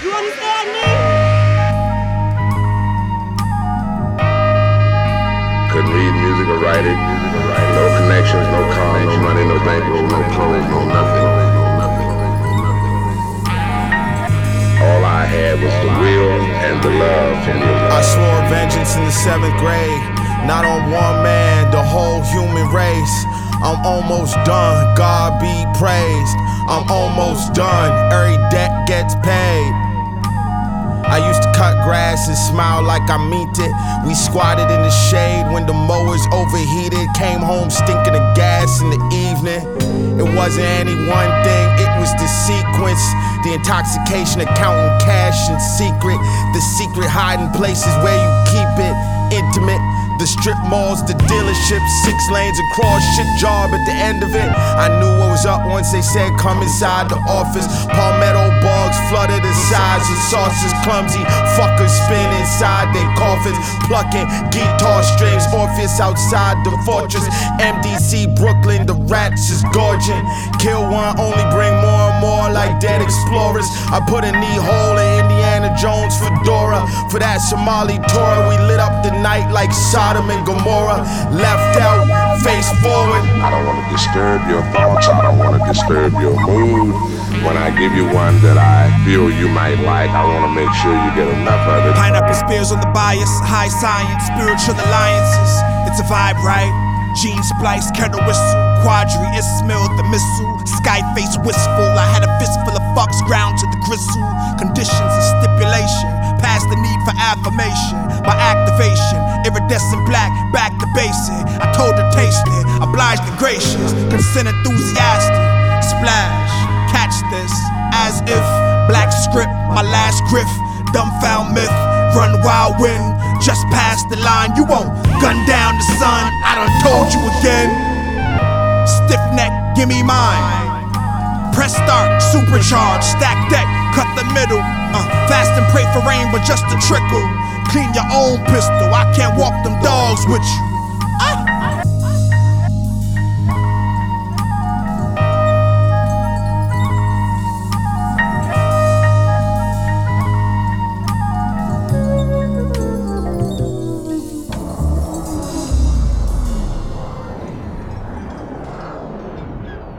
You understand me? Couldn't read music or write it. No connections, no car, no money, no bankroll, no clothes, no nothing. All I had was the will and the love from your love. I swore vengeance in the 7th grade, not on one man, the whole human race. I'm almost done, God be praised. I'm almost done, every debt gets paid. I used to cut grass and smile like I meant it. We squatted in the shade when the mowers overheated. Came home stinking of gas in the evening. It wasn't any one thing, it was the sequence. The intoxication of counting cash in secret. The secret hiding places where you keep it intimate. The strip malls, the dealerships, 6 lanes across, shit job at the end of it. I knew what was up once they said come inside the office. Palmetto bugs flooded the sides of sauces. Clumsy fuckers spin inside their coffins. Plucking guitar strings, Orpheus outside the fortress. MDC, Brooklyn, the rats is gorging. Kill one, only bring more and more like dead explorers. I put a knee hole in Indiana Jones fedora. For that Somali Torah, we lit up the night like Sodom and Gomorrah. Left out, face forward. I don't want to disturb your thoughts, I don't want to disturb your mood. When I give you one that I feel you might like, I want to make sure you get enough of it. Pineapple spears on the bias, high science, spiritual alliances. It's a vibe, right? Gene splice, kettle whistle, quadri, Ismail the missile. Sky face wistful, I had a fistful of fucks ground to the gristle. Conditions and stipulation, past the need for affirmation. My activation, iridescent black, back to basic. I told her taste it, obliged and gracious, consent enthusiastic. Splash, catch this, as if black script, my last griff. Dumbfound myth, run wild wind, just past the line. You won't gun down the sun, I done told you again. Stiff neck, give me mine. Press start, supercharge, stack deck, cut the middle. Fast and pray for rain, but just a trickle. Clean your own pistol, I can't walk them dogs with you.